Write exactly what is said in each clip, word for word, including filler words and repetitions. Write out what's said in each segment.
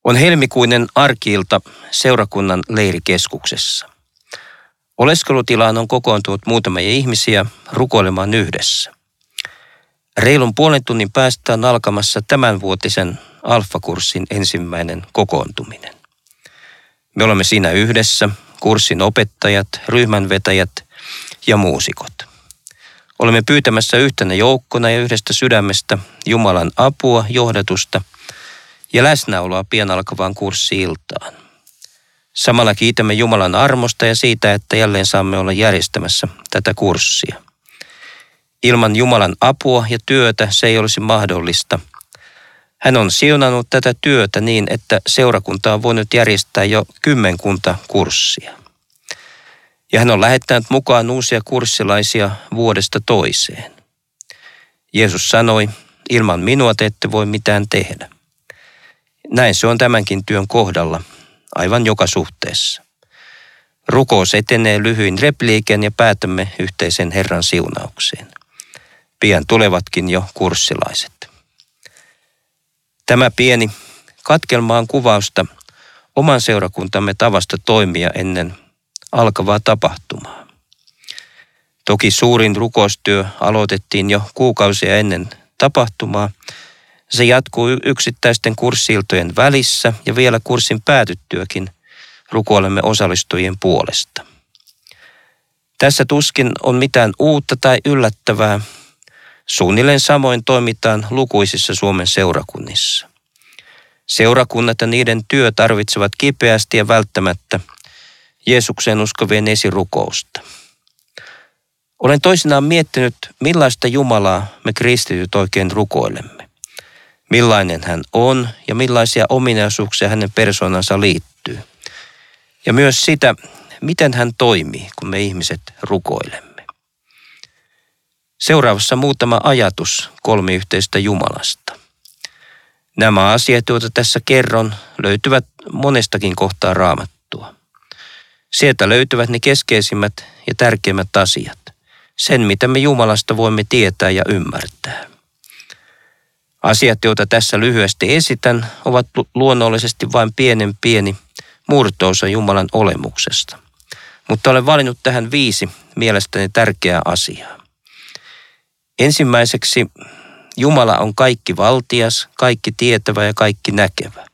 On helmikuinen arki-ilta seurakunnan leirikeskuksessa. Oleskelutilaan on kokoontunut muutamia ihmisiä rukoilemaan yhdessä. Reilun puolen tunnin päästä on alkamassa tämänvuotisen alfakurssin ensimmäinen kokoontuminen. Me olemme siinä yhdessä, kurssin opettajat, ryhmänvetäjät ja muusikot. Olemme pyytämässä yhtenä joukkona ja yhdestä sydämestä Jumalan apua, johdatusta ja läsnäoloa pian alkavaan kurssi-iltaan. Samalla kiitämme Jumalan armosta ja siitä, että jälleen saamme olla järjestämässä tätä kurssia. Ilman Jumalan apua ja työtä se ei olisi mahdollista. Hän on siunannut tätä työtä niin, että seurakunta on voinut järjestää jo kymmenkunta kurssia. Ja hän on lähettänyt mukaan uusia kurssilaisia vuodesta toiseen. Jeesus sanoi, ilman minua te ette voi mitään tehdä. Näin se on tämänkin työn kohdalla, aivan joka suhteessa. Rukous etenee lyhyin repliiken ja päätämme yhteisen Herran siunaukseen. Pian tulevatkin jo kurssilaiset. Tämä pieni katkelma on kuvausta oman seurakuntamme tavasta toimia ennen alkavaa tapahtumaa. Toki suurin rukoustyö aloitettiin jo kuukausia ennen tapahtumaa. Se jatkuu yksittäisten kurssi-iltojen välissä ja vielä kurssin päätyttyäkin rukoilemme osallistujien puolesta. Tässä tuskin on mitään uutta tai yllättävää. Suunnilleen samoin toimitaan lukuisissa Suomen seurakunnissa. Seurakunnat ja niiden työ tarvitsevat kipeästi ja välttämättä Jeesukseen uskovien esirukousta. Olen toisinaan miettinyt, millaista Jumalaa me kristityt oikein rukoilemme. Millainen hän on ja millaisia ominaisuuksia hänen persoonansa liittyy. Ja myös sitä, miten hän toimii, kun me ihmiset rukoilemme. Seuraavassa muutama ajatus kolmiyhteistä Jumalasta. Nämä asiat, joita tässä kerron, löytyvät monestakin kohtaa Raamattua. Sieltä löytyvät ne keskeisimmät ja tärkeimmät asiat. Sen, mitä me Jumalasta voimme tietää ja ymmärtää. Asiat, joita tässä lyhyesti esitän, ovat luonnollisesti vain pienen pieni murto-osa Jumalan olemuksesta. Mutta olen valinnut tähän viisi mielestäni tärkeää asiaa. Ensimmäiseksi, Jumala on kaikki valtias, kaikki tietävä ja kaikki näkevä.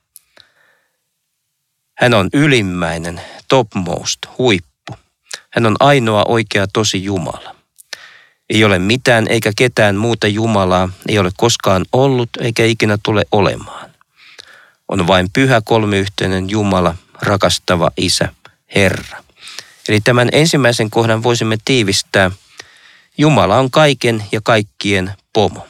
Hän on ylimmäinen, topmost, huippu. Hän on ainoa oikea tosi Jumala. Ei ole mitään eikä ketään muuta Jumalaa, ei ole koskaan ollut eikä ikinä tule olemaan. On vain pyhä kolmiyhteinen Jumala, rakastava Isä, Herra. Eli tämän ensimmäisen kohdan voisimme tiivistää, Jumala on kaiken ja kaikkien pomo.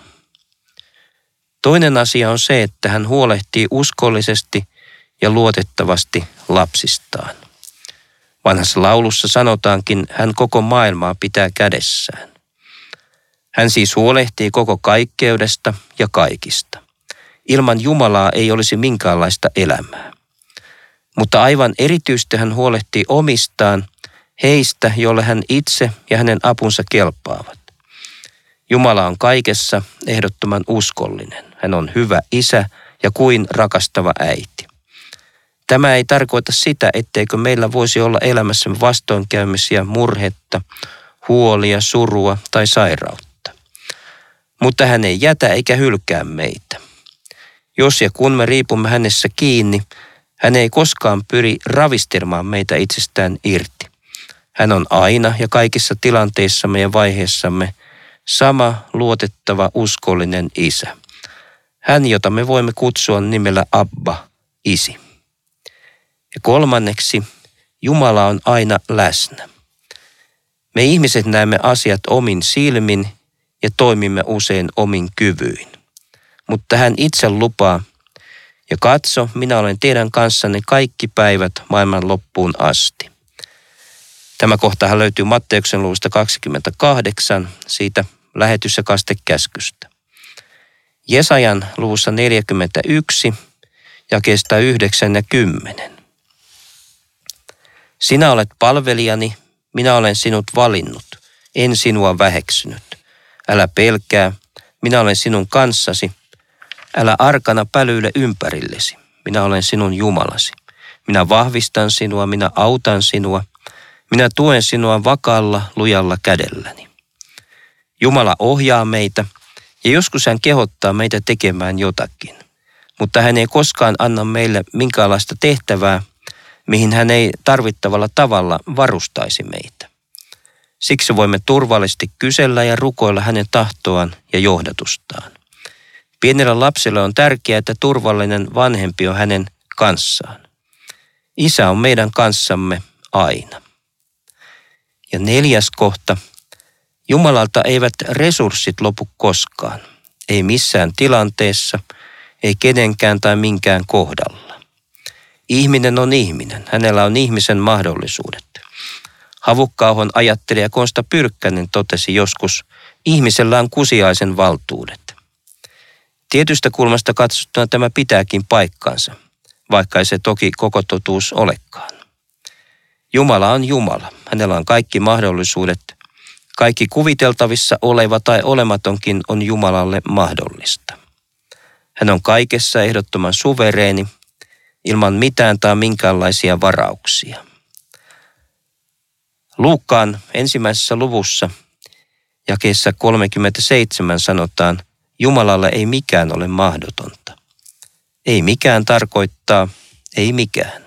Toinen asia on se, että hän huolehtii uskollisesti ja luotettavasti lapsistaan. Vanhassa laulussa sanotaankin, hän koko maailmaa pitää kädessään. Hän siis huolehtii koko kaikkeudesta ja kaikista. Ilman Jumalaa ei olisi minkäänlaista elämää. Mutta aivan erityisesti hän huolehtii omistaan, heistä, joille hän itse ja hänen apunsa kelpaavat. Jumala on kaikessa ehdottoman uskollinen. Hän on hyvä isä ja kuin rakastava äiti. Tämä ei tarkoita sitä, etteikö meillä voisi olla elämässämme vastoinkäymisiä, murhetta, huolia, surua tai sairautta. Mutta hän ei jätä eikä hylkää meitä. Jos ja kun me riipumme hänessä kiinni, hän ei koskaan pyri ravistelemaan meitä itsestään irti. Hän on aina ja kaikissa tilanteissamme ja vaiheissamme sama luotettava uskollinen isä. Hän, jota me voimme kutsua nimellä Abba, isi. Ja kolmanneksi, Jumala on aina läsnä. Me ihmiset näemme asiat omin silmin ja toimimme usein omin kyvyin. Mutta hän itse lupaa, ja katso, minä olen teidän kanssanne kaikki päivät maailman loppuun asti. Tämä kohtahan löytyy Matteuksen luvusta kaksikymmentäkahdeksan, siitä lähetys- ja kastekäskystä. Jesajan luvussa neljäkymmentäyksi, jakeesta yhdeksän ja kymmenen. Sinä olet palvelijani, minä olen sinut valinnut, en sinua väheksynyt. Älä pelkää, minä olen sinun kanssasi, älä arkana pälyile ympärillesi. minä olen sinun Jumalasi. Minä vahvistan sinua, minä autan sinua, minä tuen sinua vakaalla, lujalla kädelläni. Jumala ohjaa meitä ja joskus hän kehottaa meitä tekemään jotakin, mutta hän ei koskaan anna meille minkäänlaista tehtävää, mihin hän ei tarvittavalla tavalla varustaisi meitä. Siksi voimme turvallisesti kysellä ja rukoilla hänen tahtoaan ja johdatustaan. Pienellä lapsella on tärkeää, että turvallinen vanhempi on hänen kanssaan. Isä on meidän kanssamme aina. Ja neljäs kohta. Jumalalta eivät resurssit lopu koskaan. Ei missään tilanteessa, ei kenenkään tai minkään kohdalla. Ihminen on ihminen. Hänellä on ihmisen mahdollisuudet. Havukkauhon ajattelija Konsta Pyrkkänen totesi joskus, ihmisellä on kusiaisen valtuudet. Tietystä kulmasta katsottuna tämä pitääkin paikkansa, vaikka ei se toki koko totuus olekaan. Jumala on Jumala. Hänellä on kaikki mahdollisuudet. Kaikki kuviteltavissa oleva tai olematonkin on Jumalalle mahdollista. Hän on kaikessa ehdottoman suvereeni, ilman mitään tai minkäänlaisia varauksia. Luukkaan ensimmäisessä luvussa jakeessa kolmekymmentäseitsemän sanotaan, Jumalalle ei mikään ole mahdotonta. Ei mikään tarkoittaa, ei mikään.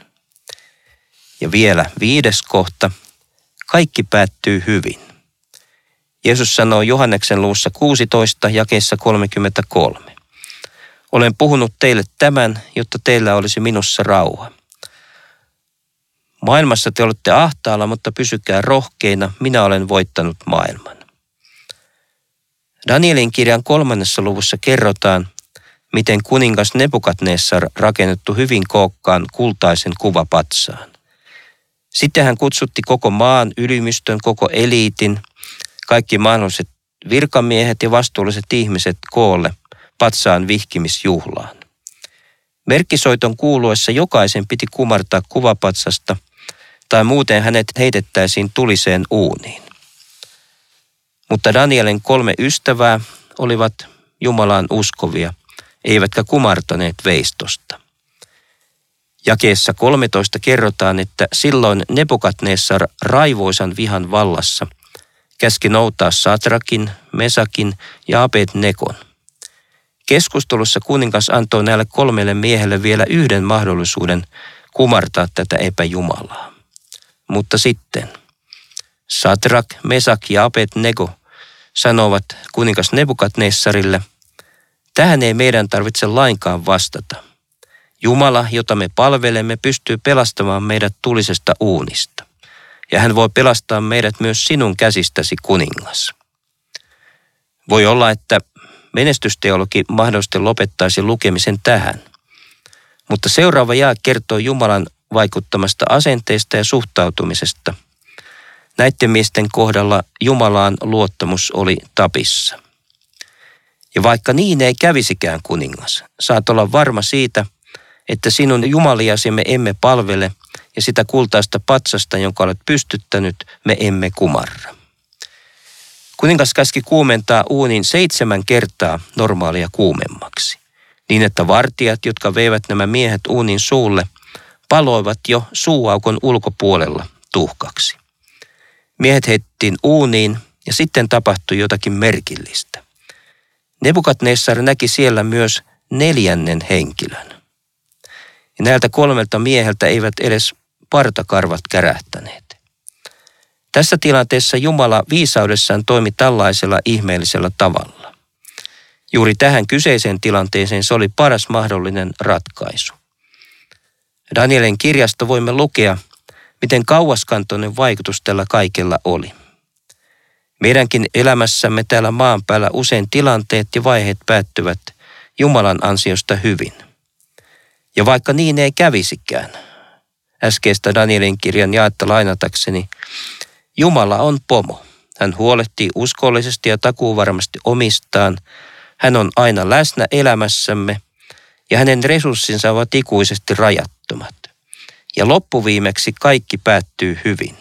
Ja vielä viides kohta, kaikki päättyy hyvin. Jeesus sanoo Johanneksen luvussa kuusitoista jakeessa kolmekymmentäkolme. Olen puhunut teille tämän, jotta teillä olisi minussa rauha. Maailmassa te olette ahtaalla, mutta pysykää rohkeina, minä olen voittanut maailman. Danielin kirjan kolmannessa luvussa kerrotaan, miten kuningas Nebukadnessar rakennettu hyvin kookkaan kultaisen kuvapatsaan. Sitten hän kutsutti koko maan ylimystön, koko eliitin, kaikki mahdolliset virkamiehet ja vastuulliset ihmiset koolle patsaan vihkimisjuhlaan. Merkkisoiton kuuluessa jokaisen piti kumartaa kuvapatsasta, tai muuten hänet heitettäisiin tuliseen uuniin. Mutta Danielin kolme ystävää olivat Jumalaan uskovia, eivätkä kumartaneet veistosta. Jakeessa kolmetoista kerrotaan, että silloin Nebukadnessar raivoisan vihan vallassa käski noutaa Satrakin, Mesakin ja Abednegon. Keskustelussa kuningas antoi näille kolmelle miehelle vielä yhden mahdollisuuden kumartaa tätä epäjumalaa. Mutta sitten Satrak, Mesak ja Abednego sanovat kuningas Nebukadnessarille, tähän ei meidän tarvitse lainkaan vastata. Jumala, jota me palvelemme, pystyy pelastamaan meidät tulisesta uunista. Ja hän voi pelastaa meidät myös sinun käsistäsi, kuningas. Voi olla, että menestysteologi mahdollisesti lopettaisi lukemisen tähän. Mutta seuraava jae kertoo Jumalan vaikuttamasta asenteesta ja suhtautumisesta. Näiden miesten kohdalla Jumalaan luottamus oli tapissa. Ja vaikka niin ei kävisikään, kuningas, saat olla varma siitä, että sinun jumaliasi me emme palvele ja sitä kultaista patsasta, jonka olet pystyttänyt, me emme kumarra. Kuningas käski kuumentaa uunin seitsemän kertaa normaalia kuumemmaksi, niin että vartijat, jotka veivät nämä miehet uunin suulle, paloivat jo suuaukon ulkopuolella tuhkaksi. Miehet heitettiin uuniin ja sitten tapahtui jotakin merkillistä. Nebukadnessar näki siellä myös neljännen henkilön. Ja näiltä kolmelta mieheltä eivät edes partakarvat kärähtäneet. Tässä tilanteessa Jumala viisaudessaan toimi tällaisella ihmeellisellä tavalla. Juuri tähän kyseiseen tilanteeseen se oli paras mahdollinen ratkaisu. Danielin kirjasta voimme lukea, miten kauaskantoinen vaikutus tällä kaikella oli. Meidänkin elämässämme täällä maan päällä usein tilanteet ja vaiheet päättyvät Jumalan ansiosta hyvin. Ja vaikka niin ei kävisikään, äskeistä Danielin kirjan jaetta lainatakseni, Jumala on pomo. Hän huolehtii uskollisesti ja takuuvarmasti omistaan. Hän on aina läsnä elämässämme ja hänen resurssinsa ovat ikuisesti rajattomat. Ja loppuviimeksi kaikki päättyy hyvin.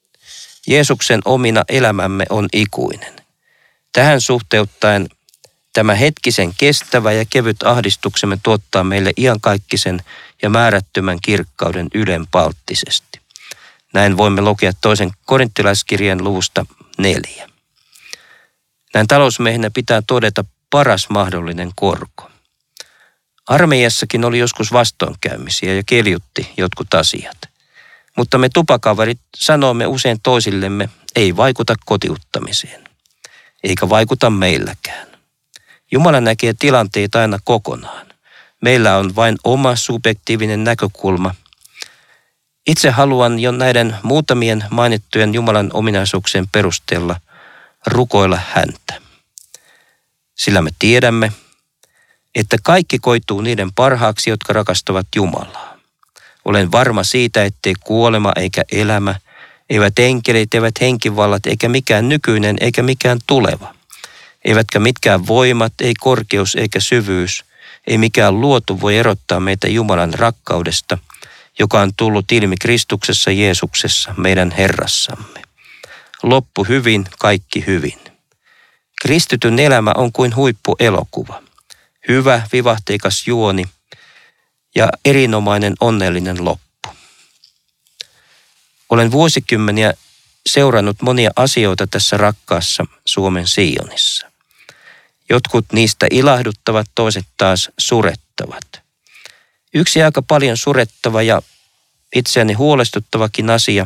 Jeesuksen omina elämämme on ikuinen. Tähän suhteuttaen Tämä hetkisen kestävä ja kevyt ahdistuksemme tuottaa meille iankaikkisen ja määrättömän kirkkauden ylenpalttisesti. Näin voimme lukea toisen korinttilaiskirjan luvusta neljä. Näin talousmiehenä pitää todeta paras mahdollinen korko. Armeijassakin oli joskus vastoinkäymisiä ja keljutti jotkut asiat. Mutta me tupakaverit sanomme usein toisillemme, ei vaikuta kotiuttamiseen. Eikä vaikuta meilläkään. Jumala näkee tilanteita aina kokonaan. Meillä on vain oma subjektiivinen näkökulma. Itse haluan jo näiden muutamien mainittujen Jumalan ominaisuuksien perusteella rukoilla häntä. Sillä me tiedämme, että kaikki koituu niiden parhaaksi, jotka rakastavat Jumalaa. Olen varma siitä, ettei kuolema eikä elämä, eivät enkelit, eivät henkivallat, eikä mikään nykyinen, eikä mikään tuleva. Eivätkä mitkään voimat, ei korkeus eikä syvyys, ei mikään luotu voi erottaa meitä Jumalan rakkaudesta, joka on tullut ilmi Kristuksessa Jeesuksessa, meidän Herrassamme. Loppu hyvin, kaikki hyvin. Kristityn elämä on kuin huippuelokuva. Hyvä, vivahteikas juoni ja erinomainen onnellinen loppu. Olen vuosikymmeniä seurannut monia asioita tässä rakkaassa Suomen Sionissa. Jotkut niistä ilahduttavat, toiset taas surettavat. Yksi aika paljon surettava ja itseäni huolestuttavakin asia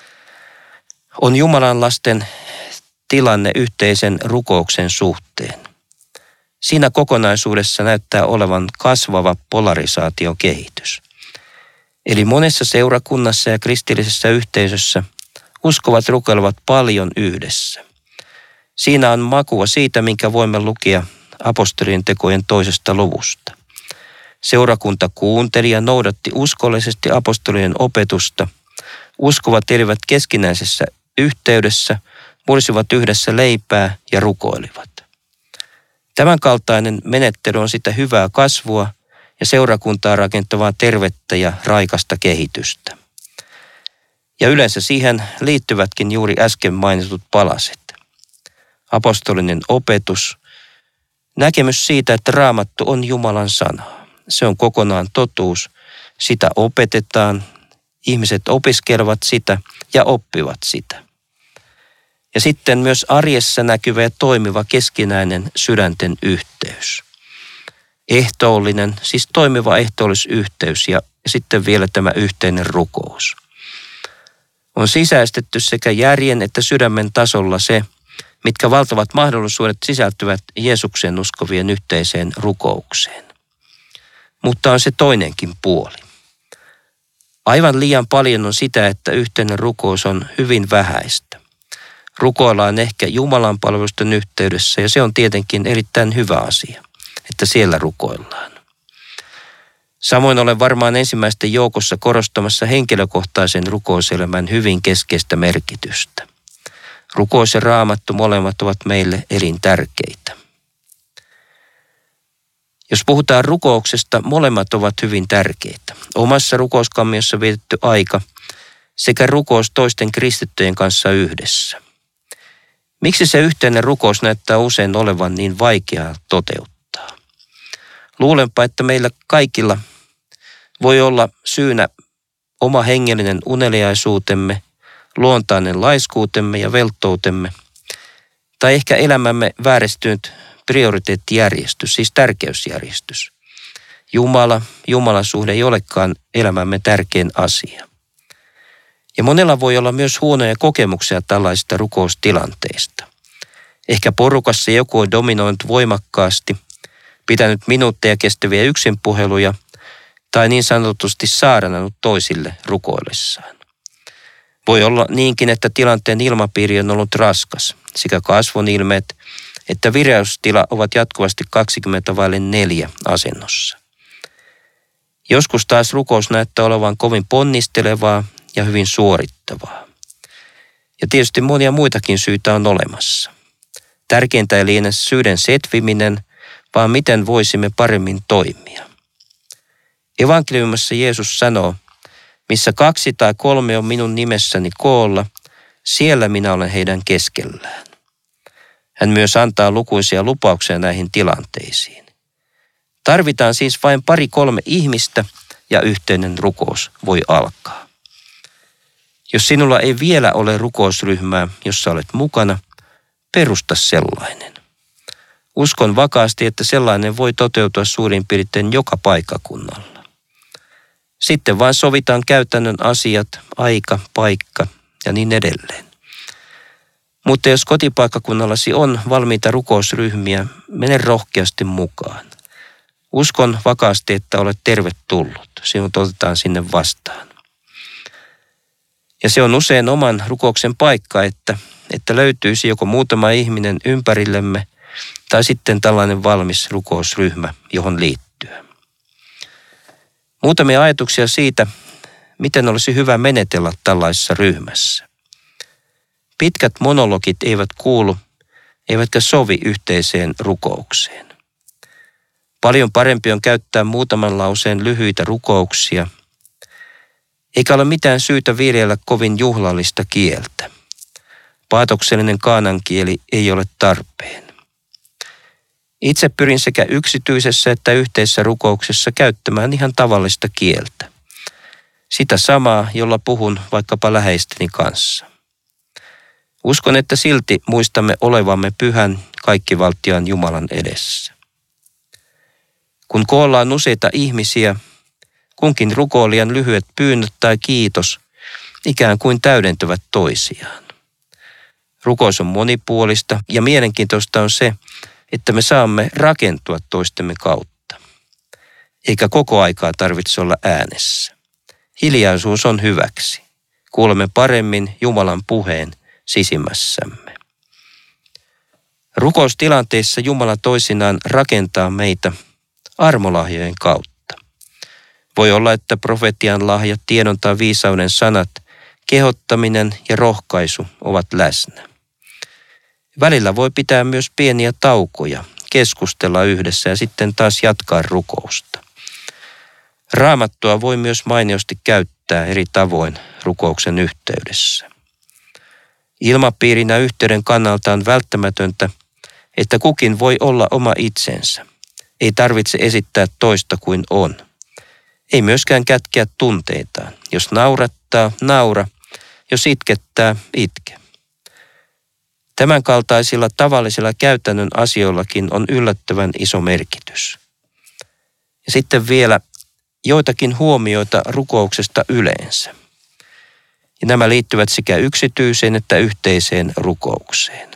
on Jumalan lasten tilanne yhteisen rukouksen suhteen. Siinä kokonaisuudessa näyttää olevan kasvava polarisaatiokehitys. Eli monessa seurakunnassa ja kristillisessä yhteisössä uskovat rukoilevat paljon yhdessä. Siinä on makua siitä, minkä voimme lukea apostolien tekojen toisesta luvusta. Seurakunta kuunteli ja noudatti uskollisesti apostolien opetusta. Uskovat elivät keskinäisessä yhteydessä, mursivat yhdessä leipää ja rukoilivat. Tämänkaltainen menettely on sitä hyvää kasvua ja seurakuntaa rakentavaa tervettä ja raikasta kehitystä. Ja yleensä siihen liittyvätkin juuri äsken mainitut palaset. Apostolinen opetus, näkemys siitä, että Raamattu on Jumalan sana. Se on kokonaan totuus, sitä opetetaan, ihmiset opiskelevat sitä ja oppivat sitä. Ja sitten myös arjessa näkyvä ja toimiva keskinäinen sydänten yhteys. Ehtoollinen, siis toimiva ehtoollisyhteys ja sitten vielä tämä yhteinen rukous. On sisäistetty sekä järjen että sydämen tasolla se, mitkä valtavat mahdollisuudet sisältyvät Jeesuksen uskovien yhteiseen rukoukseen. Mutta on se toinenkin puoli. Aivan liian paljon on sitä, että yhteinen rukous on hyvin vähäistä. Rukoillaan ehkä Jumalan palvelusten yhteydessä ja se on tietenkin erittäin hyvä asia, että siellä rukoillaan. Samoin olen varmaan ensimmäisten joukossa korostamassa henkilökohtaisen rukouselämän hyvin keskeistä merkitystä. Rukous ja Raamattu molemmat ovat meille elintärkeitä. Jos puhutaan rukouksesta, molemmat ovat hyvin tärkeitä. Omassa rukouskammiossa vietetty aika sekä rukous toisten kristittyjen kanssa yhdessä. Miksi se yhteinen rukous näyttää usein olevan niin vaikeaa toteuttaa? Luulenpa, että meillä kaikilla voi olla syynä oma hengellinen uneliaisuutemme, luontainen laiskuutemme ja velttoutemme, tai ehkä elämämme vääristynyt prioriteettijärjestys, siis tärkeysjärjestys. Jumala, Jumalasuhde ei olekaan elämämme tärkein asia. Ja monella voi olla myös huonoja kokemuksia tällaisista rukoustilanteista. Ehkä porukassa joku on dominoinut voimakkaasti, pitänyt minuutteja kestäviä yksinpuheluja tai niin sanotusti saarnannut toisille rukoillessaan. Voi olla niinkin, että tilanteen ilmapiiri on ollut raskas. Sekä kasvon ilmeet että vireystila ovat jatkuvasti kaksikymmentä vaille neljä asennossa. Joskus taas rukous näyttää olevan kovin ponnistelevaa ja hyvin suorittavaa. Ja tietysti monia muitakin syitä on olemassa. Tärkeintä ei liene syiden setviminen, vaan miten voisimme paremmin toimia. Evankeliumissa Jeesus sanoo, missä kaksi tai kolme on minun nimessäni koolla, siellä minä olen heidän keskellään. Hän myös antaa lukuisia lupauksia näihin tilanteisiin. Tarvitaan siis vain pari kolme ihmistä ja yhteinen rukous voi alkaa. Jos sinulla ei vielä ole rukousryhmää, jossa olet mukana, perusta sellainen. Uskon vakaasti, että sellainen voi toteutua suurin piirtein joka paikkakunnalla. Sitten vain sovitaan käytännön asiat, aika, paikka ja niin edelleen. Mutta jos kotipaikkakunnallasi on valmiita rukousryhmiä, mene rohkeasti mukaan. Uskon vakaasti, että olet tervetullut. Sinut otetaan sinne vastaan. Ja se on usein oman rukouksen paikka, että, että löytyisi joko muutama ihminen ympärillemme tai sitten tällainen valmis rukousryhmä, johon liittyä. Muutamia ajatuksia siitä, miten olisi hyvä menetellä tällaisessa ryhmässä. Pitkät monologit eivät kuulu, eivätkä sovi yhteiseen rukoukseen. Paljon parempi on käyttää muutaman lauseen lyhyitä rukouksia, eikä ole mitään syytä viljellä kovin juhlallista kieltä. Paatoksellinen kaanankieli ei ole tarpeen. Itse pyrin sekä yksityisessä että yhteisessä rukouksessa käyttämään ihan tavallista kieltä. Sitä samaa, jolla puhun vaikkapa läheisteni kanssa. Uskon, että silti muistamme olevamme pyhän kaikkivaltiaan Jumalan edessä. Kun koolla on useita ihmisiä, kunkin rukoilijan lyhyet pyynnöt tai kiitos ikään kuin täydentävät toisiaan. Rukous on monipuolista ja mielenkiintoista on se, että me saamme rakentua toistemme kautta. Eikä koko aikaa tarvitse olla äänessä. Hiljaisuus on hyväksi. Kuulemme paremmin Jumalan puheen sisimmässämme. Rukoustilanteissa Jumala toisinaan rakentaa meitä armolahjojen kautta. Voi olla, että profetian lahja, tiedon tai viisauden sanat, kehottaminen ja rohkaisu ovat läsnä. Välillä voi pitää myös pieniä taukoja, keskustella yhdessä ja sitten taas jatkaa rukousta. Raamattua voi myös mainiosti käyttää eri tavoin rukouksen yhteydessä. Ilmapiirinä yhteyden kannalta on välttämätöntä, että kukin voi olla oma itsensä. Ei tarvitse esittää toista kuin on. Ei myöskään kätkeä tunteitaan. Jos naurattaa, naura. Jos itkettää, itke. Tämän kaltaisilla tavallisilla käytännön asioillakin on yllättävän iso merkitys. Ja sitten vielä joitakin huomioita rukouksesta yleensä. Ja nämä liittyvät sekä yksityiseen että yhteiseen rukoukseen.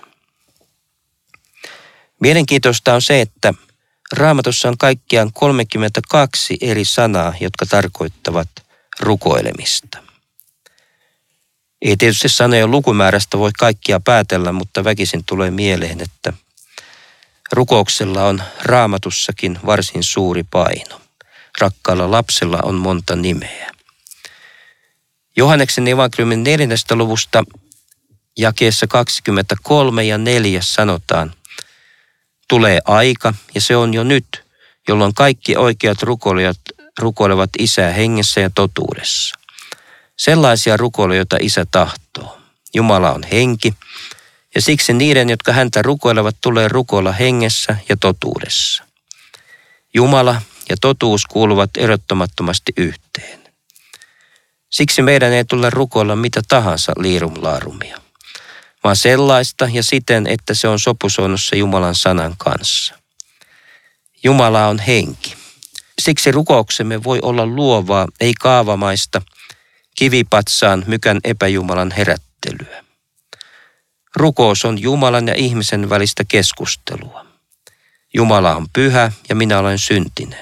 Mielenkiintoista on se, että Raamatussa on kaikkiaan kolmekymmentäkaksi eri sanaa, jotka tarkoittavat rukoilemista. Ei tietysti sanojen lukumäärästä voi kaikkia päätellä, mutta väkisin tulee mieleen, että rukouksella on Raamatussakin varsin suuri paino. Rakkaalla lapsella on monta nimeä. Johanneksen evankeliumin neljännestä luvusta jakeessa kaksikymmentäkolme ja neljä sanotaan: tulee aika, ja se on jo nyt, jolloin kaikki oikeat rukoilijat rukoilevat Isää hengessä ja totuudessa. Sellaisia rukoilijoita Isä tahtoo. Jumala on henki, ja siksi niiden, jotka häntä rukoilevat, tulee rukoilla hengessä ja totuudessa. Jumala ja totuus kuuluvat erottamattomasti yhteen. Siksi meidän ei tule rukoilla mitä tahansa liirumlaarumia, vaan sellaista ja siten, että se on sopusoinnussa Jumalan sanan kanssa. Jumala on henki. Siksi rukouksemme voi olla luovaa, ei kaavamaista, kivipatsaan mykän epäjumalan herättelyä. Rukous on Jumalan ja ihmisen välistä keskustelua. Jumala on pyhä ja minä olen syntinen.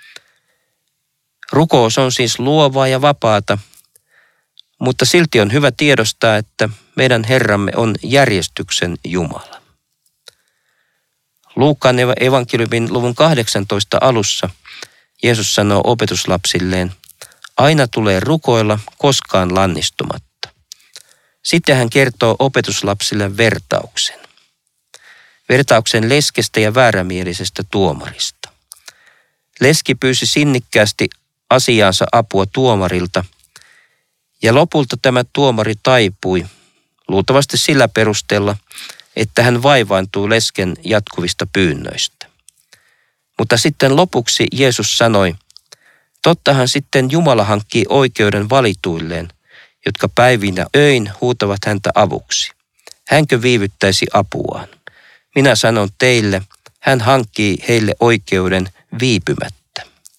Rukous on siis luovaa ja vapaata, mutta silti on hyvä tiedostaa, että meidän Herramme on järjestyksen Jumala. Luukkaan evankeliumin luvun kahdeksantoista alussa Jeesus sanoo opetuslapsilleen: aina tulee rukoilla, koskaan lannistumatta. Sitten hän kertoo opetuslapsille vertauksen. Vertauksen leskestä ja väärämielisestä tuomarista. Leski pyysi sinnikkäästi asiaansa apua tuomarilta, ja lopulta tämä tuomari taipui, luultavasti sillä perusteella, että hän vaivaantuu lesken jatkuvista pyynnöistä. Mutta sitten lopuksi Jeesus sanoi, tottahan sitten Jumala hankkii oikeuden valituilleen, jotka päivinä öin huutavat häntä avuksi. Hänkö viivyttäisi apuaan? Minä sanon teille, hän hankkii heille oikeuden viipymättä.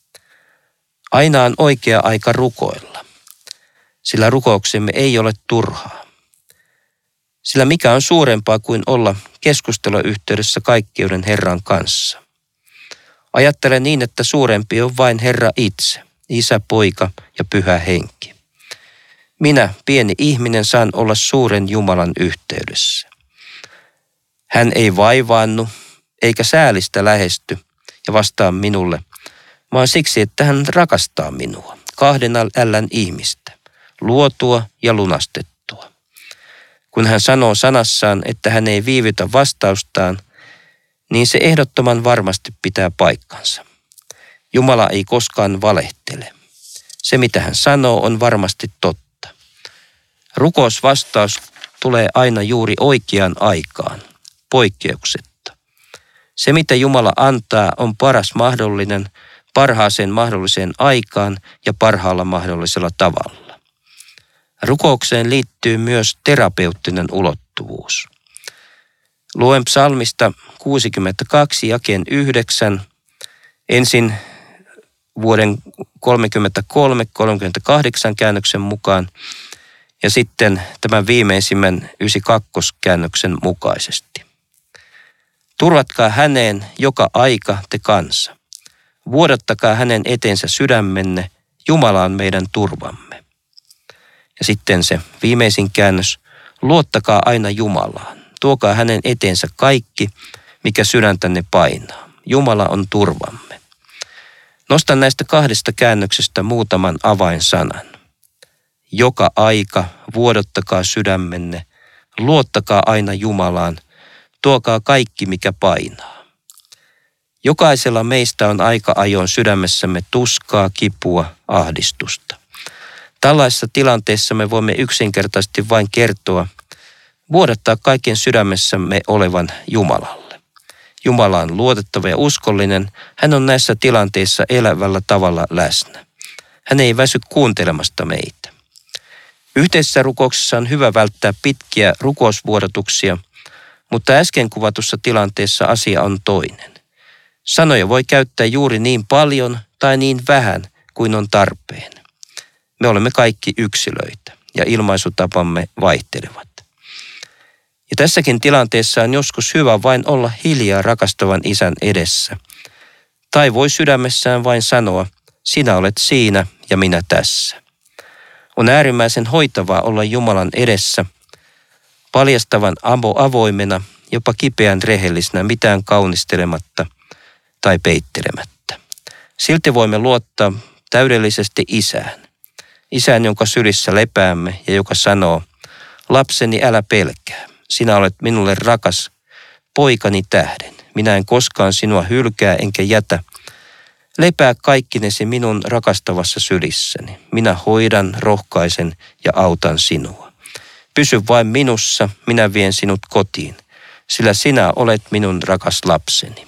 Aina on oikea aika rukoilla, sillä rukouksemme ei ole turhaa. Sillä mikä on suurempaa kuin olla keskusteluyhteydessä kaikkeuden Herran kanssa? Ajattelen niin, että suurempi on vain Herra itse, Isä, Poika ja Pyhä Henki. Minä, pieni ihminen, saan olla suuren Jumalan yhteydessä. Hän ei vaivaannu eikä säälistä lähesty ja vastaa minulle, vaan siksi, että hän rakastaa minua, kahden ällän ihmistä, luotua ja lunastettua. Kun hän sanoo sanassaan, että hän ei viivytä vastaustaan, niin se ehdottoman varmasti pitää paikkansa. Jumala ei koskaan valehtele. Se, mitä hän sanoo, on varmasti totta. Rukousvastaus tulee aina juuri oikeaan aikaan, poikkeuksetta. Se, mitä Jumala antaa, on paras mahdollinen, parhaaseen mahdolliseen aikaan ja parhaalla mahdollisella tavalla. Rukoukseen liittyy myös terapeuttinen ulottuvuus. Luen psalmista kuusikymmentäkaksi jakeen yhdeksän, ensin vuoden kolmekymmentäkolme kolmekymmentäkahdeksan käännöksen mukaan ja sitten tämän viimeisimmän yhdeksänkymmentäkaksi käännöksen mukaisesti. Turvatkaa häneen joka aika te kansa. Vuodattakaa hänen eteensä sydämenne, Jumala on meidän turvamme. Ja sitten se viimeisin käännös, luottakaa aina Jumalaan. Tuokaa hänen eteensä kaikki, mikä sydäntänne painaa. Jumala on turvamme. Nostan näistä kahdesta käännöksestä muutaman avainsanan. Joka aika vuodottakaa sydämenne, luottakaa aina Jumalaan, tuokaa kaikki, mikä painaa. Jokaisella meistä on aika ajoin sydämessämme tuskaa, kipua, ahdistusta. Tällaisessa tilanteessa me voimme yksinkertaisesti vain kertoa, vuodattaa kaiken sydämessämme olevan Jumalalle. Jumala on luotettava ja uskollinen. Hän on näissä tilanteissa elävällä tavalla läsnä. Hän ei väsy kuuntelemasta meitä. Yhteisessä rukouksessa on hyvä välttää pitkiä rukousvuodatuksia, mutta äsken kuvatussa tilanteessa asia on toinen. Sanoja voi käyttää juuri niin paljon tai niin vähän kuin on tarpeen. Me olemme kaikki yksilöitä ja ilmaisutapamme vaihtelevat. Ja tässäkin tilanteessa on joskus hyvä vain olla hiljaa rakastavan isän edessä. Tai voi sydämessään vain sanoa, sinä olet siinä ja minä tässä. On äärimmäisen hoitavaa olla Jumalan edessä, paljastavan avo avoimena, jopa kipeän rehellisenä, mitään kaunistelematta tai peittelemättä. Silti voimme luottaa täydellisesti isään. Isään, jonka sylissä lepäämme ja joka sanoo, lapseni älä pelkää. Sinä olet minulle rakas, poikani tähden. Minä en koskaan sinua hylkää enkä jätä. Lepää kaikkinesi minun rakastavassa sylissäni. Minä hoidan, rohkaisen ja autan sinua. Pysy vain minussa, minä vien sinut kotiin, sillä sinä olet minun rakas lapseni.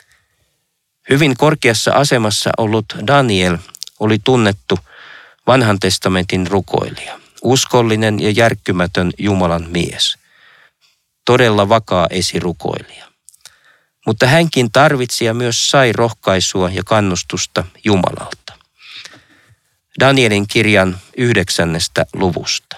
Hyvin korkeassa asemassa ollut Daniel oli tunnettu vanhan testamentin rukoilija, uskollinen ja järkkymätön Jumalan mies. Todella vakaa esirukoilija. Mutta hänkin tarvitsi ja myös sai rohkaisua ja kannustusta Jumalalta. Danielin kirjan yhdeksännestä luvusta.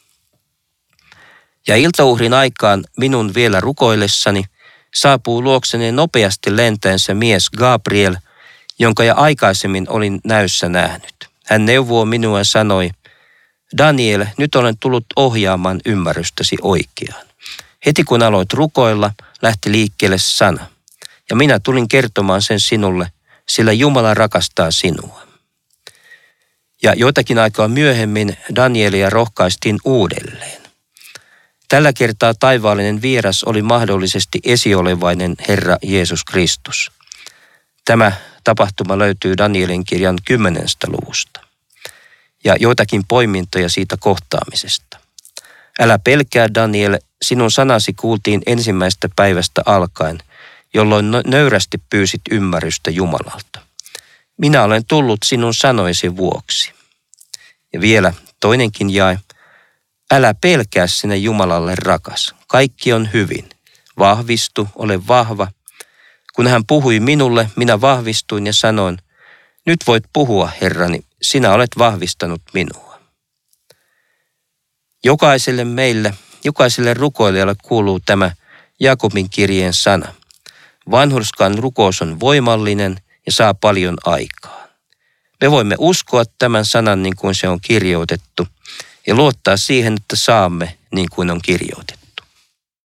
Ja iltauhrin aikaan minun vielä rukoillessani saapuu luokseni nopeasti lentäensä mies Gabriel, jonka jo aikaisemmin olin näyssä nähnyt. Hän neuvoo minua ja sanoi, Daniel, nyt olen tullut ohjaamaan ymmärrystäsi oikeaan. Heti kun aloit rukoilla, lähti liikkeelle sana. Ja minä tulin kertomaan sen sinulle, sillä Jumala rakastaa sinua. Ja joitakin aikaa myöhemmin Danielia rohkaistiin uudelleen. Tällä kertaa taivaallinen vieras oli mahdollisesti esiolevainen Herra Jeesus Kristus. Tämä tapahtuma löytyy Danielin kirjan kymmenennestä luvusta. Ja joitakin poimintoja siitä kohtaamisesta. Älä pelkää, Daniel, sinun sanasi kuultiin ensimmäisestä päivästä alkaen, jolloin nöyrästi pyysit ymmärrystä Jumalalta. Minä olen tullut sinun sanoisi vuoksi. Ja vielä toinenkin jae. Älä pelkää sinä Jumalalle rakas. Kaikki on hyvin. Vahvistu, ole vahva. Kun hän puhui minulle, minä vahvistuin ja sanoin, nyt voit puhua, Herrani, sinä olet vahvistanut minua. Jokaiselle meille, jokaiselle rukoilijalle kuuluu tämä Jaakobin kirjeen sana. Vanhurskan rukous on voimallinen ja saa paljon aikaa. Me voimme uskoa tämän sanan niin kuin se on kirjoitettu ja luottaa siihen, että saamme niin kuin on kirjoitettu.